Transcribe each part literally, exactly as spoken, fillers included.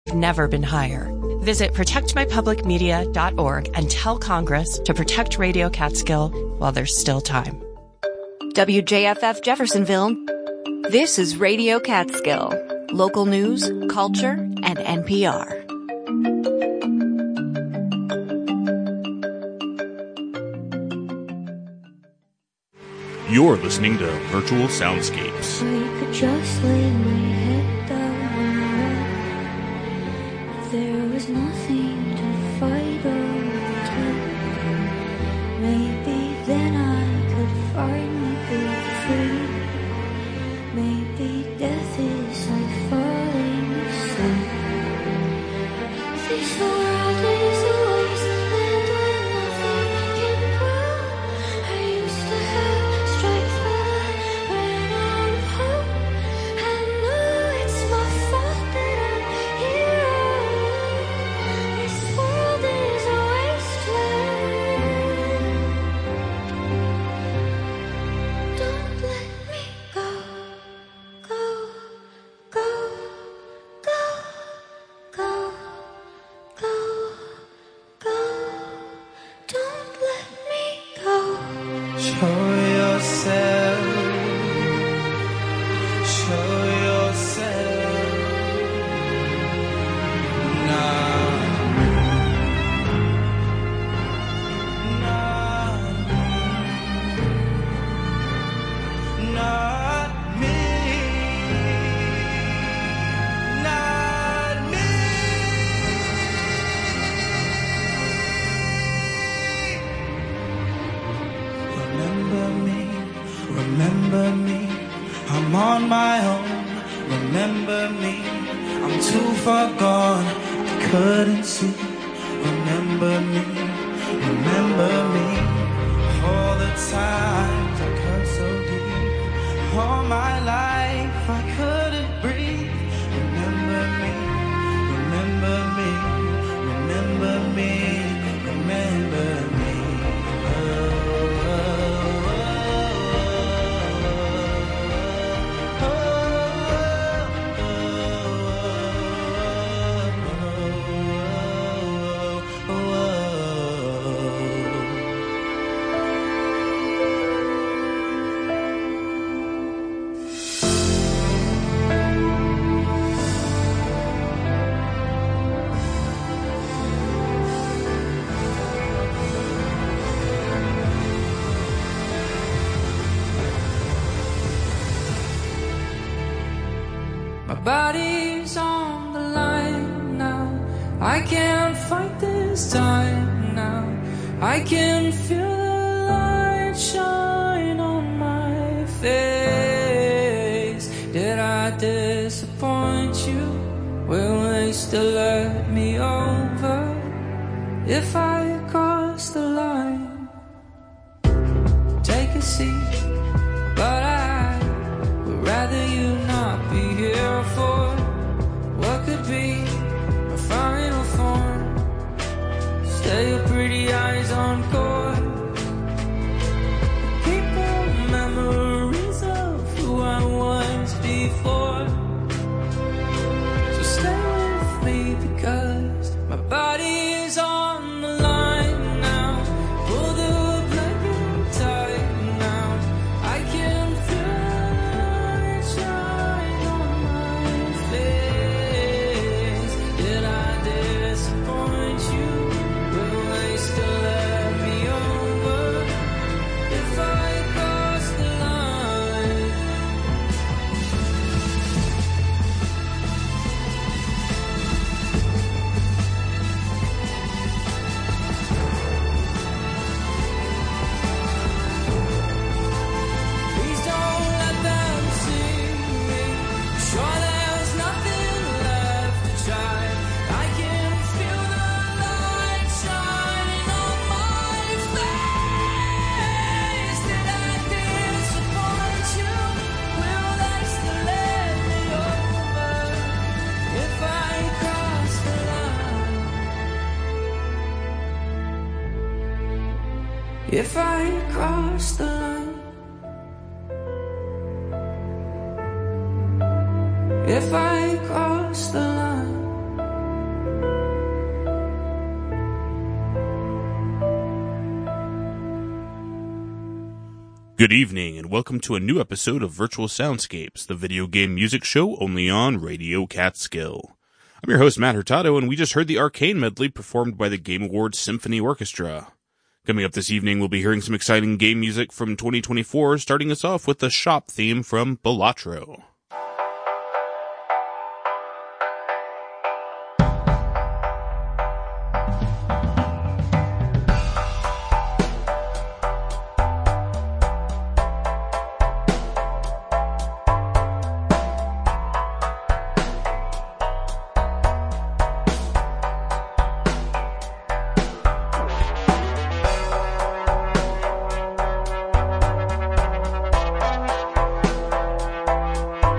never been higher. Visit protect my public media dot org and tell Congress to protect Radio Catskill while there's still time. W J F F Jeffersonville. This is Radio Catskill. Local news, culture, and N P R. You're listening to Virtual Soundscapes. I could just lay my head down. There was nothing to fight over. Maybe then I could finally be free. Maybe death is like falling asleep. This world is a wasteland where nothing can grow. I used to have strength, but I ran out of hope. I know it's my fault that I'm here. This world is a wasteland. Don't let me go, go, go, go, go, go, go. Don't let me go. Show yourself, show yourself now, not me, not me, not me. Remember me, remember me, I'm on my own. Remember me, I'm too far gone, I couldn't see. Remember me, remember me, all the times I cut so deep. All my life I couldn't breathe. Remember me, remember me, remember me, remember me. My body's on the line now. I can't fight this time now. I can feel the light shine on my face. Did I disappoint you? Will they still let me over if I cross the line? Take a seat, but I would rather you not be here for what could be a final form. Stay your pretty eyes on court. Keep the memories of who I was before. So stay with me because my body is on the line now. Pull the blanket tight now. I can feel the light shine on my face. Did I disappoint you? Will they still let me over if I cross the line? Please don't let them see me. Sure, there's nothing left to try. I can feel the light shining on my face. Did I disappoint you? Will they still let me over if I cross the line? If I cross the line. If I cross the line. Good evening, and welcome to a new episode of Virtual Soundscapes, the video game music show only on Radio Catskill. I'm your host, Matt Hurtado, and we just heard the Arcane medley performed by the Game Awards Symphony Orchestra. Coming up this evening, we'll be hearing some exciting game music from twenty twenty-four, starting us off with the shop theme from Balatro. Thank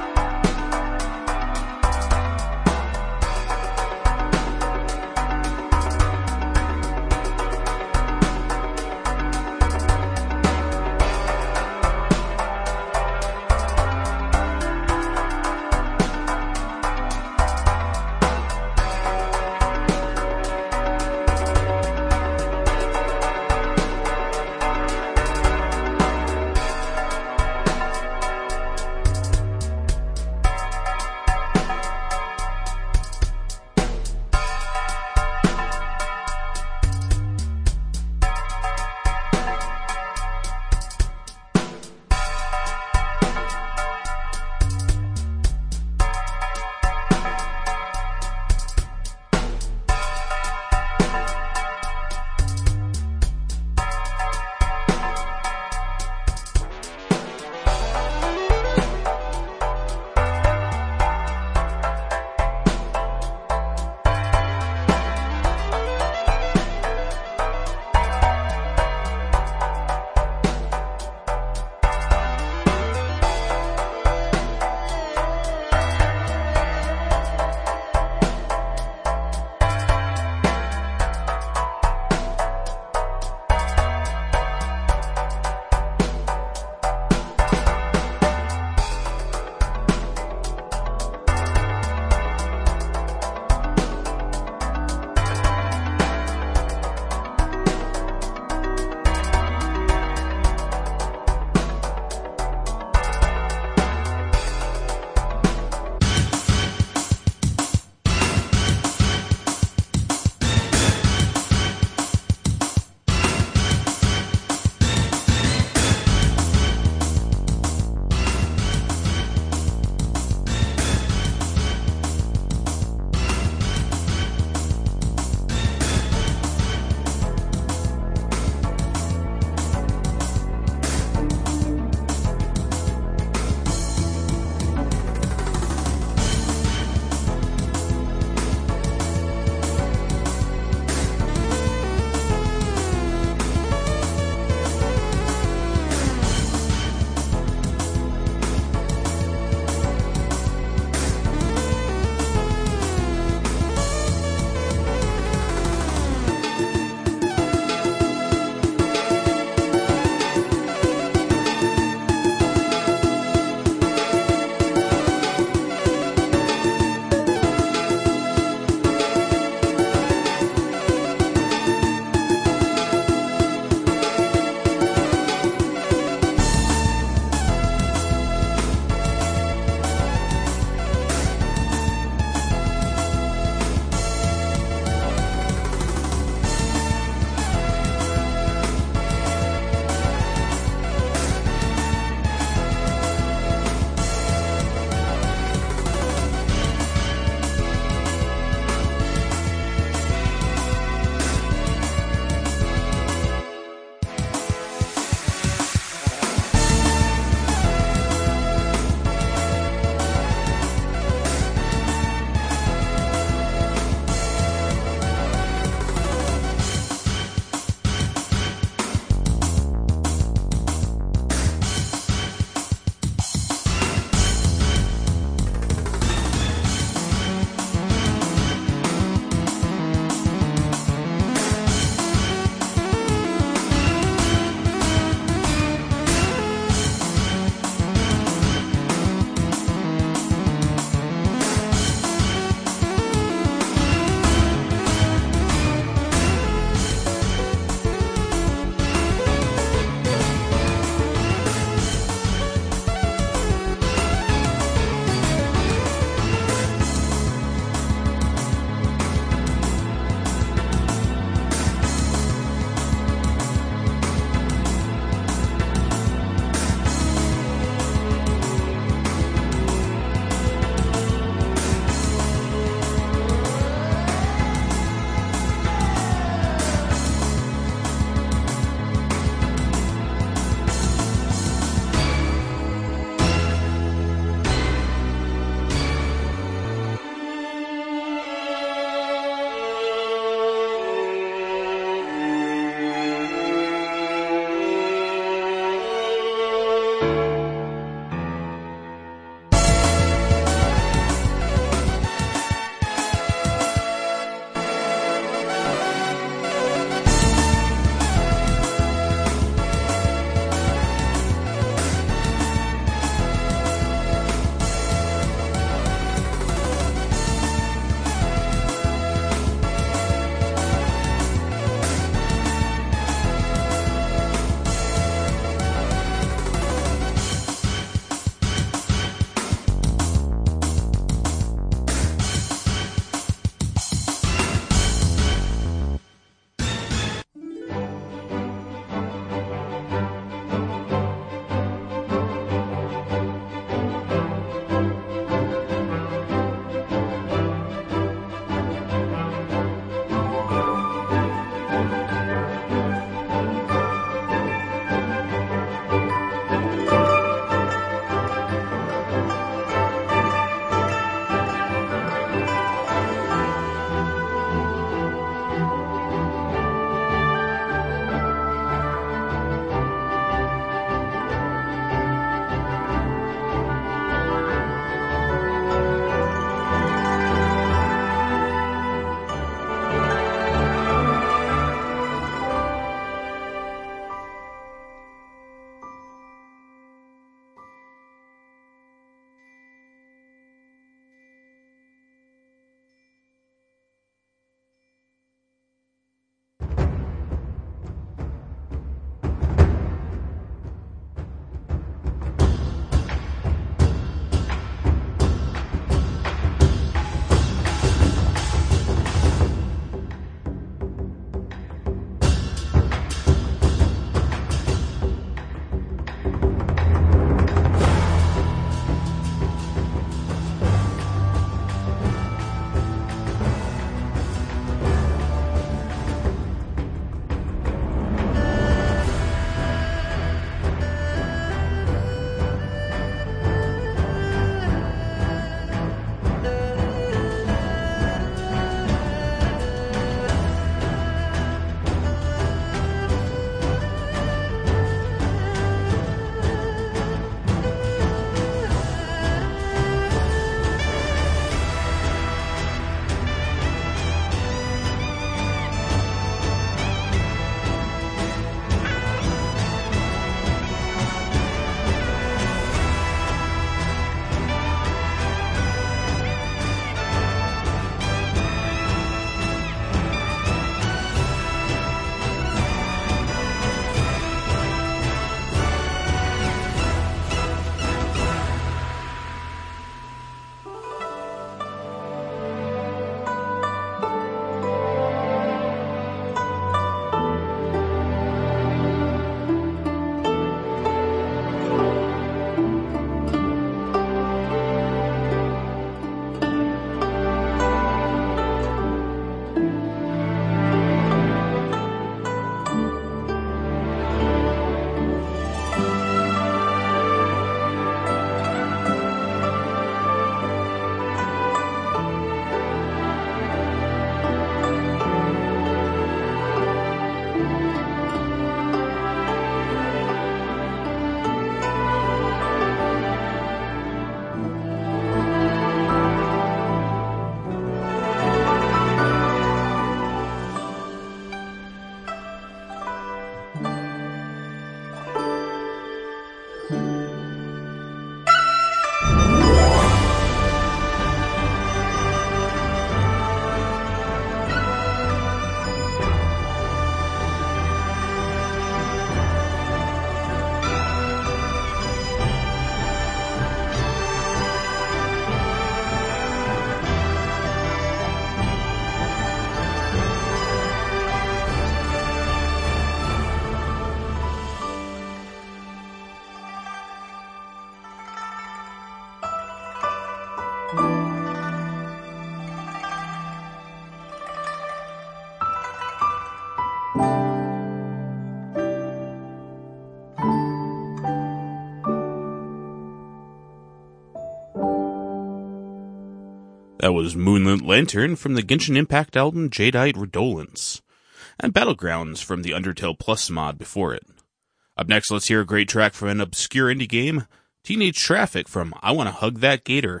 That was Moonlit Lantern from the Genshin Impact album Jadeite Redolence, and Battlegrounds from the Undertale Plus mod before it. Up next, let's hear a great track from an obscure indie game, Teenage Traffic from I Wanna Hug That Gator.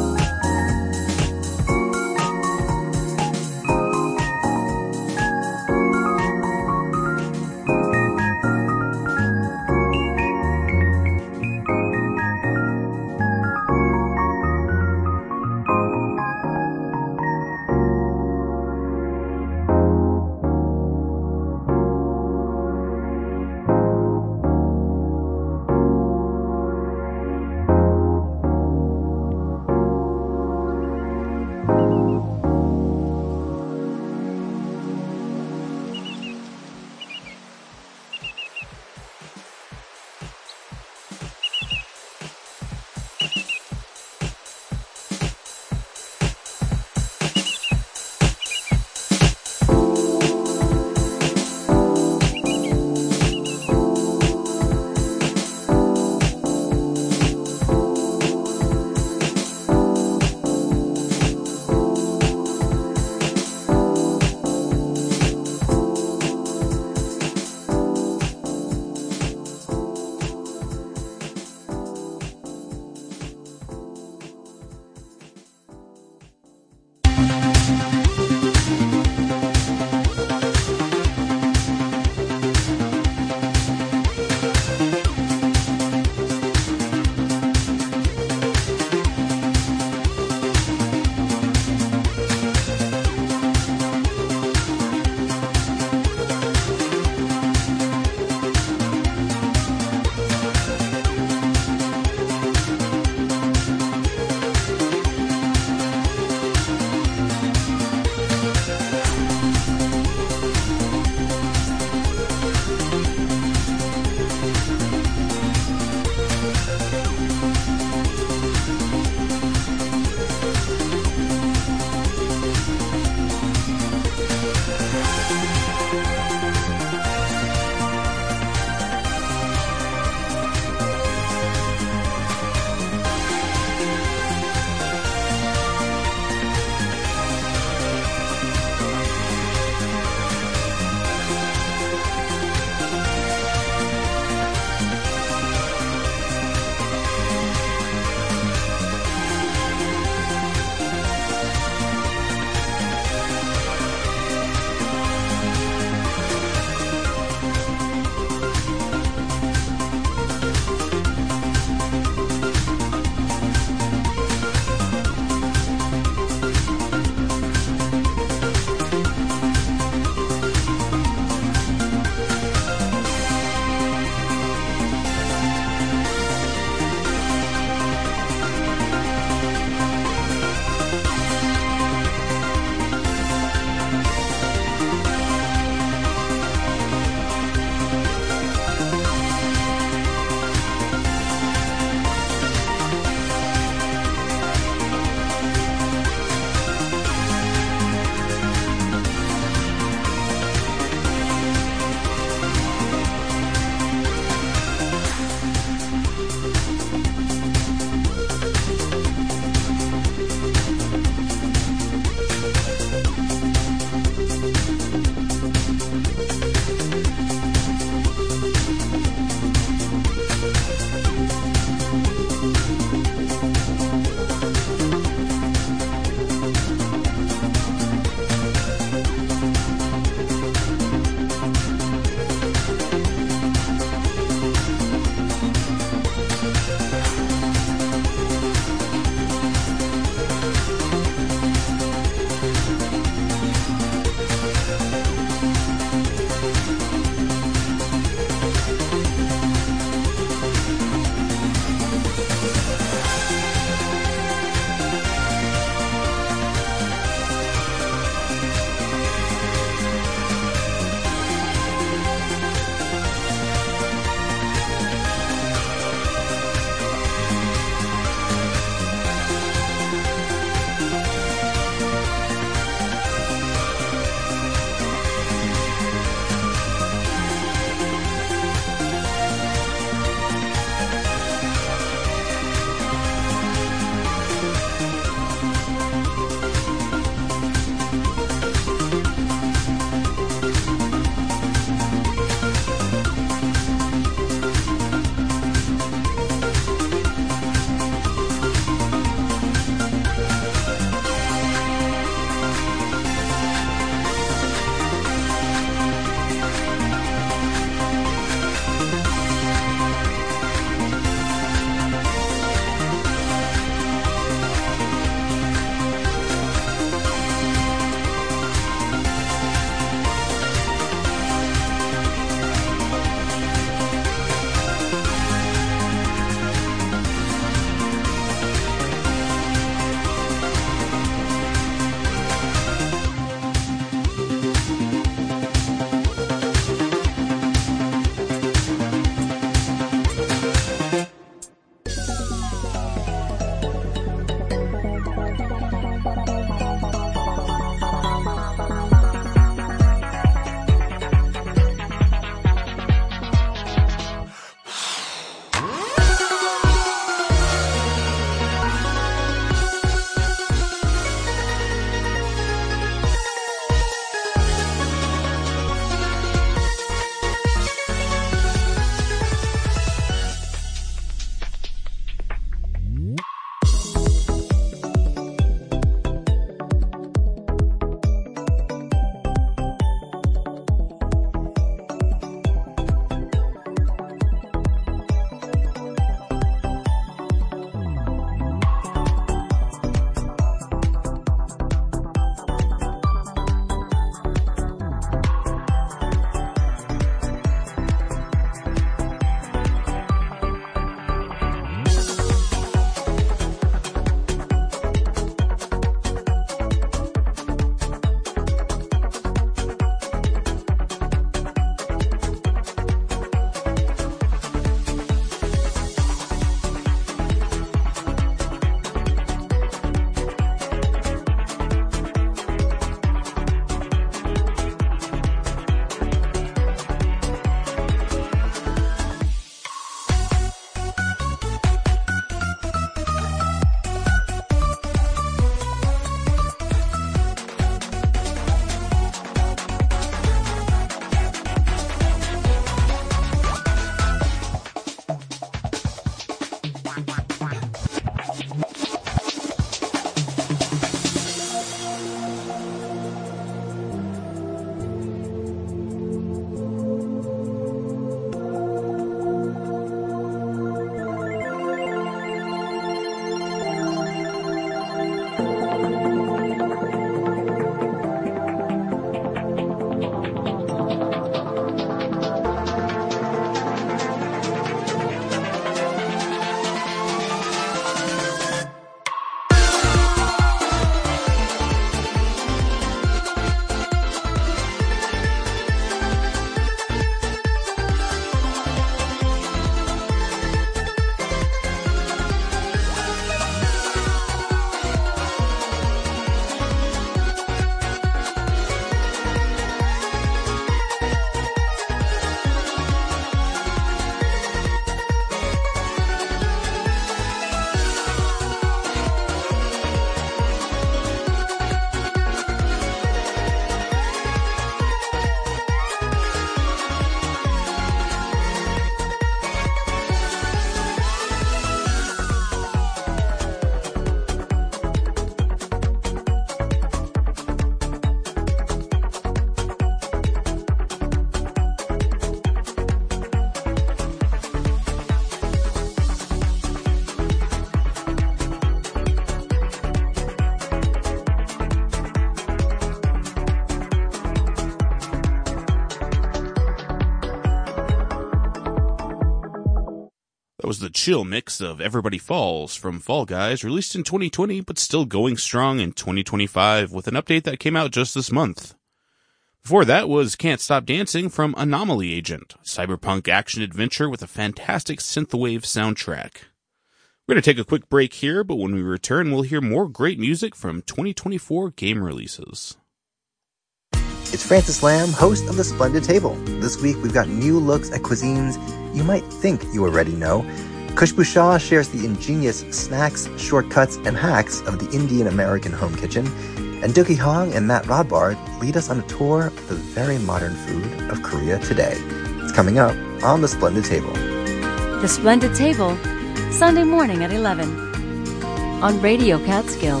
was the chill mix of Everybody Falls from Fall Guys, released in twenty twenty, but still going strong in twenty twenty-five with an update that came out just this month. Before that was Can't Stop Dancing from Anomaly Agent, cyberpunk action-adventure with a fantastic synthwave soundtrack. We're going to take a quick break here, but when we return, we'll hear more great music from twenty twenty-four game releases. It's Francis Lamb, host of The Splendid Table. This week, we've got new looks at cuisines you might think you already know. Khushbu Shah shares the ingenious snacks, shortcuts, and hacks of the Indian-American home kitchen. And Dookie Hong and Matt Rodbard lead us on a tour of the very modern food of Korea today. It's coming up on The Splendid Table. The Splendid Table, Sunday morning at eleven on Radio Catskill.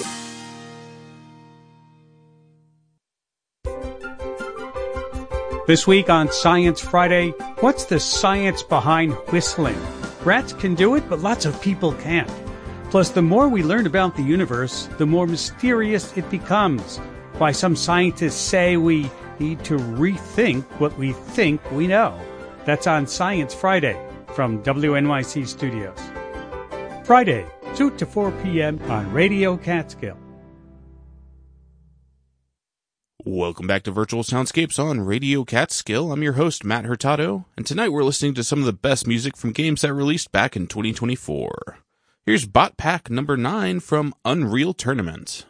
This week on Science Friday, what's the science behind whistling? Rats can do it, but lots of people can't. Plus, the more we learn about the universe, the more mysterious it becomes. Why some scientists say we need to rethink what we think we know. That's on Science Friday from W N Y C Studios. Friday, two to four p.m. on Radio Catskill. Welcome back to Virtual Soundscapes on Radio Catskill. I'm your host, Matt Hurtado, and tonight we're listening to some of the best music from games that released back in twenty twenty-four. Here's Bot Pack number nine from Unreal Tournament.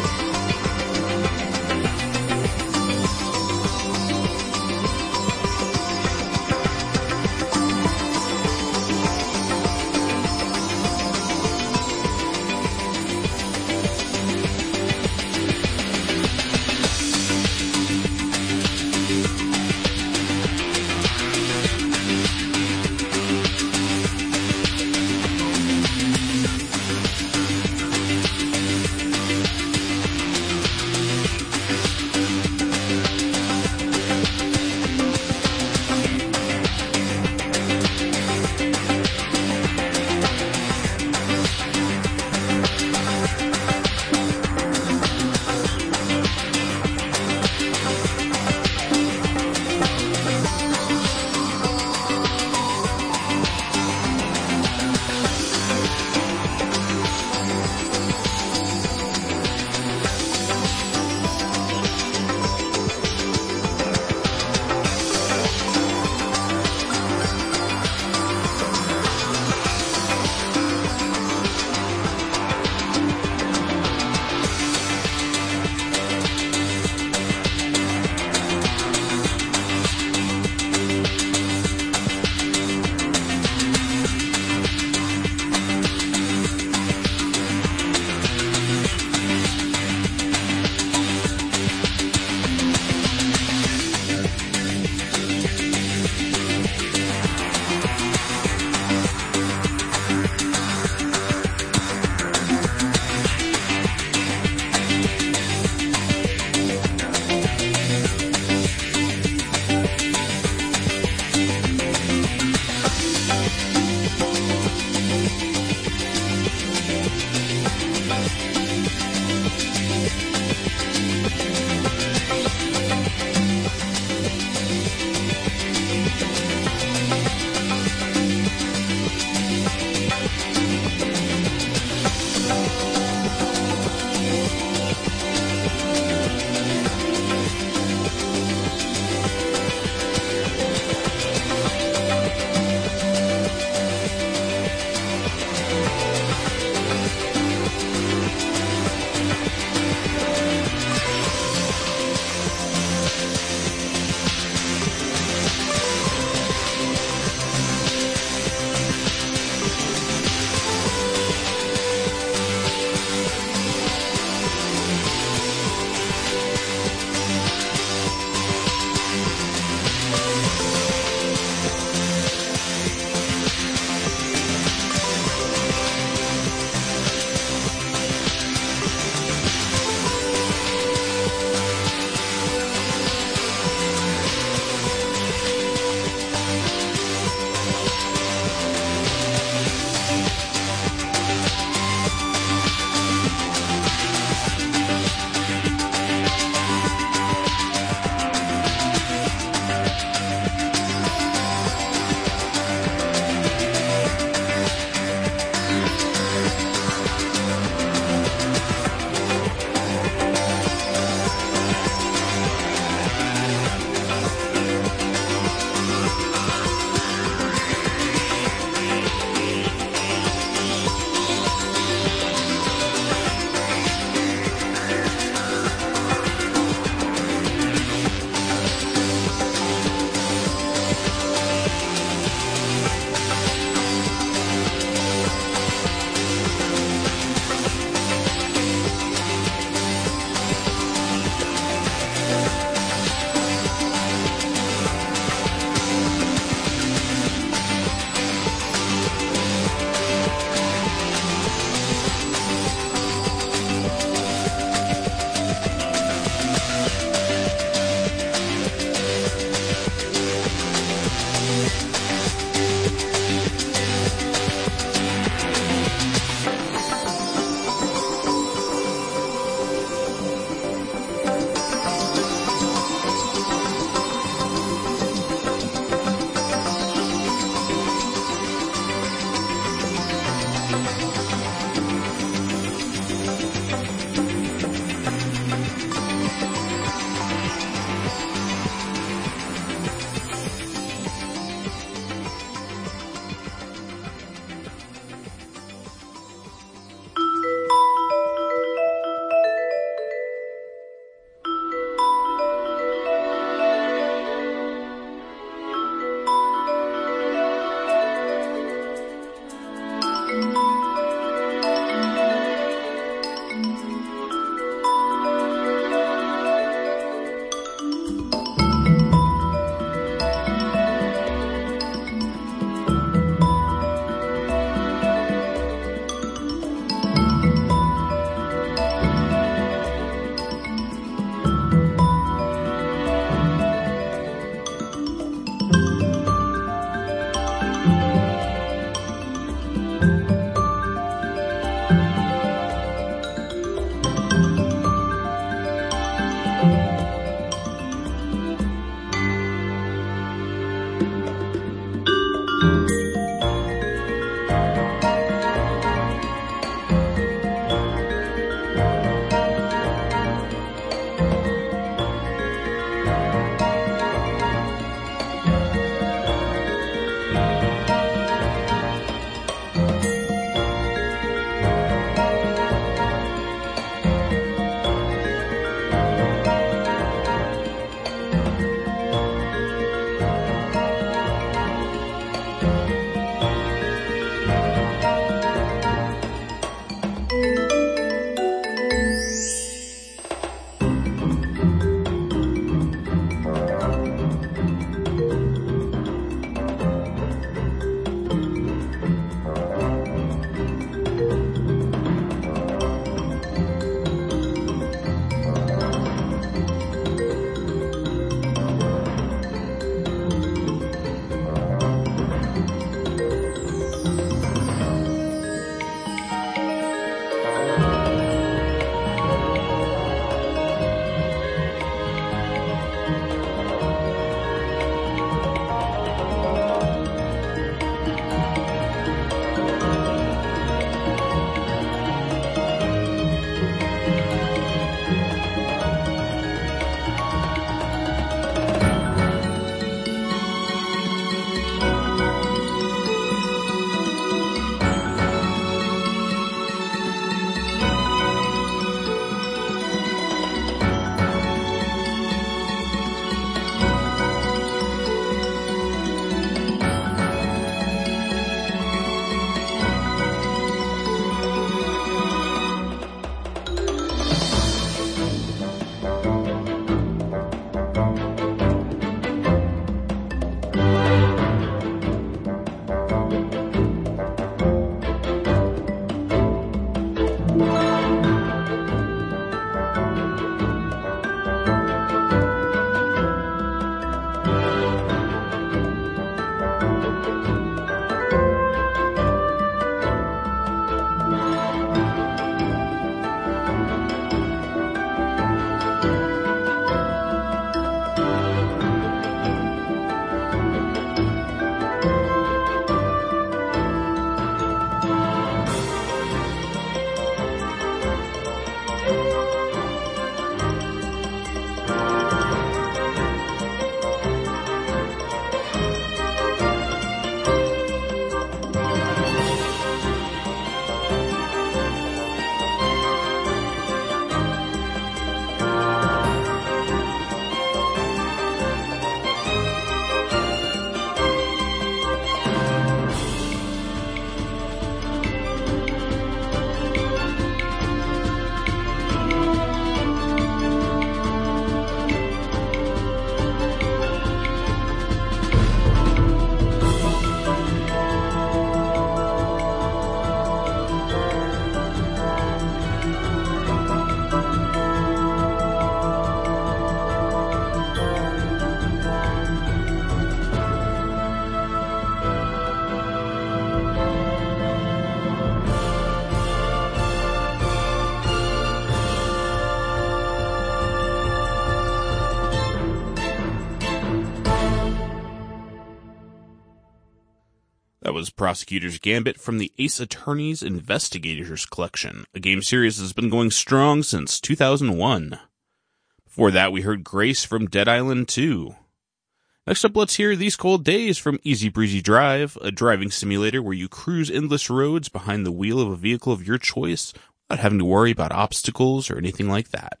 was Prosecutor's Gambit from the Ace Attorney's Investigators collection, a game series that has been going strong since two thousand one. Before that, we heard Grace from Dead Island two. Next up, let's hear These Cold Days from Easy Breezy Drive, a driving simulator where you cruise endless roads behind the wheel of a vehicle of your choice without having to worry about obstacles or anything like that.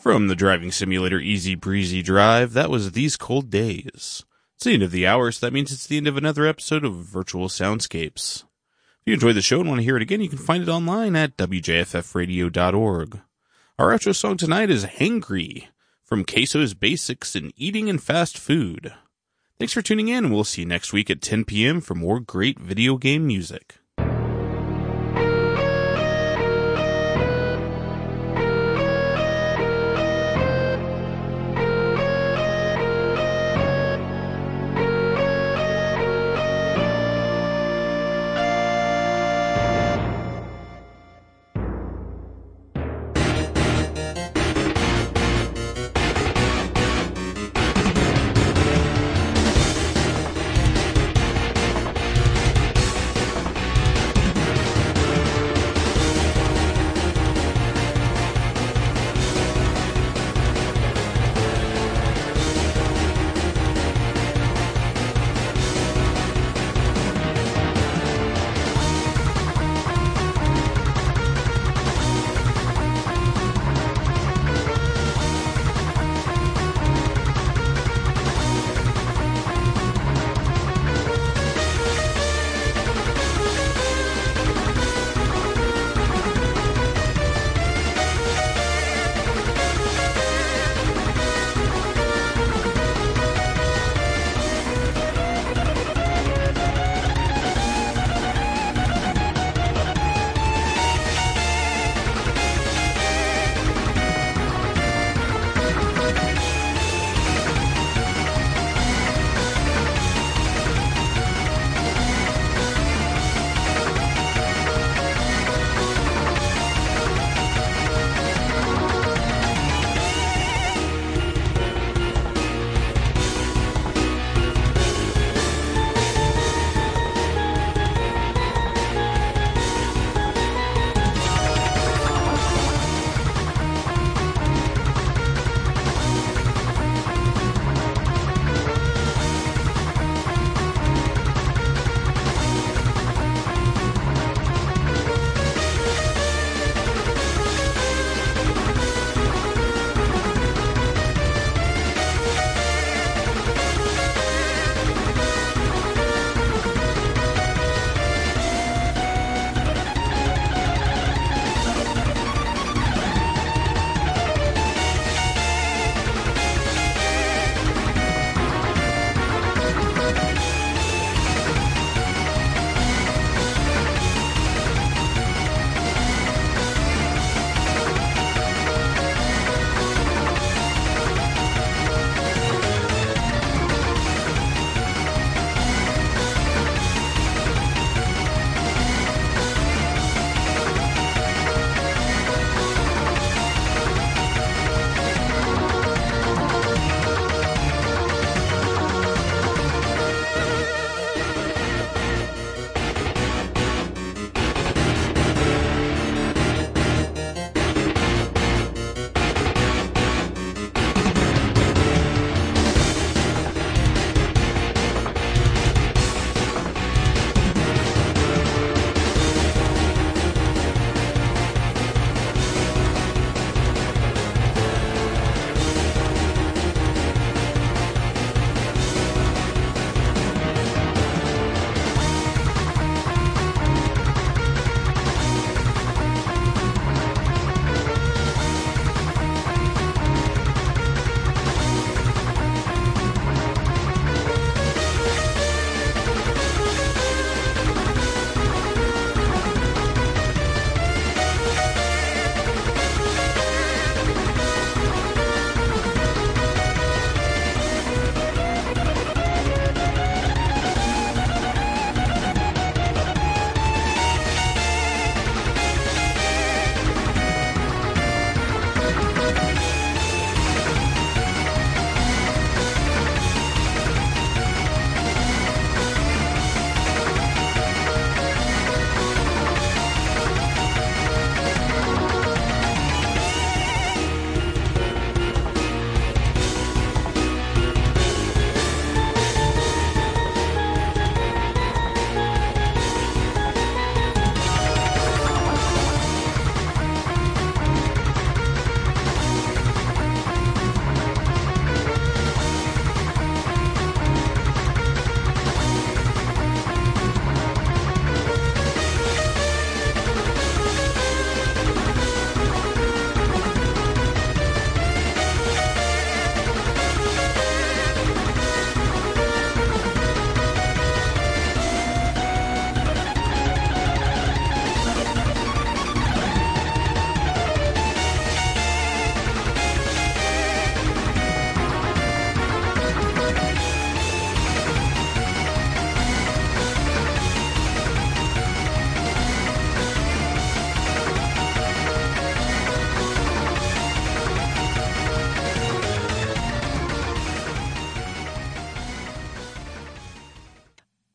From the driving simulator Easy Breezy Drive, that was These Cold Days. It's the end of the hour, so that means it's the end of another episode of Virtual Soundscapes. If you enjoyed the show and want to hear it again, you can find it online at w j f f radio dot org. Our outro song tonight is Hangry from Queso's Basics in Eating and Fast Food. Thanks for tuning in, and we'll see you next week at ten p.m. for more great video game music.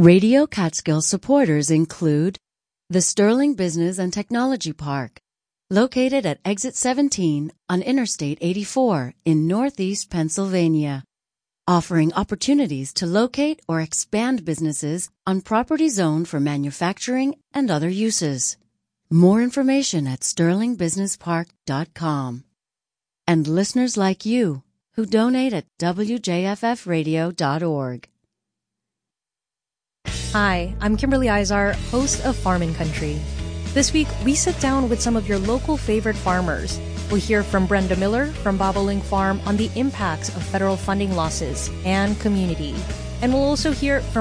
Radio Catskill supporters include the Sterling Business and Technology Park, located at Exit seventeen on Interstate eighty-four in Northeast Pennsylvania, offering opportunities to locate or expand businesses on property zoned for manufacturing and other uses. More information at sterling business park dot com. And listeners like you who donate at w j f f radio dot org. Hi, I'm Kimberly Izar, host of Farm and Country. This week, we sit down with some of your local favorite farmers. We'll hear from Brenda Miller from Bobolink Farm on the impacts of federal funding losses and community. And we'll also hear from